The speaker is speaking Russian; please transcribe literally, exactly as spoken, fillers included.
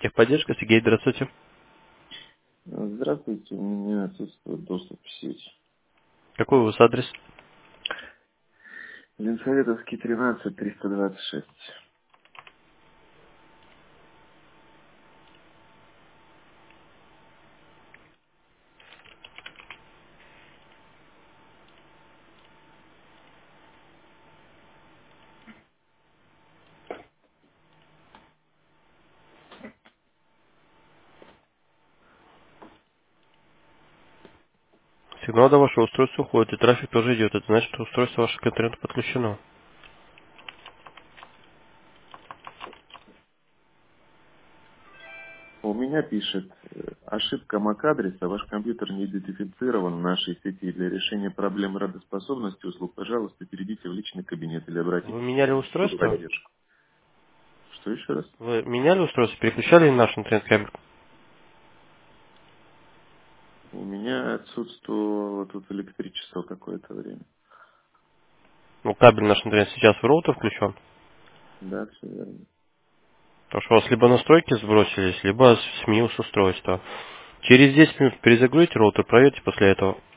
Техподдержка, Сергей, здравствуйте. Здравствуйте, у меня отсутствует доступ в сеть. Какой у вас адрес? Ленсоветовский, тринадцать, триста двадцать шесть. Сигнал до вашего устройства уходит, и трафик тоже идет. Это значит, что устройство ваше к интернету подключено. У меня пишет э, ошибка MAC-адреса, ваш компьютер не идентифицирован в нашей сети. Для решения проблемы работоспособности услуг, пожалуйста, перейдите в личный кабинет или Вы обратитесь меняли в службу устройство? поддержку. Что еще раз? Вы меняли устройство, переключали наш интернет-кабель? У меня отсутствовало тут электричество какое-то время. Ну, кабель наш интернет сейчас в роутер включен. Да, все верно. Потому что у вас либо настройки сбросились, либо снилось устройство. Через десять минут перезагрузите роутер, проверьте после этого.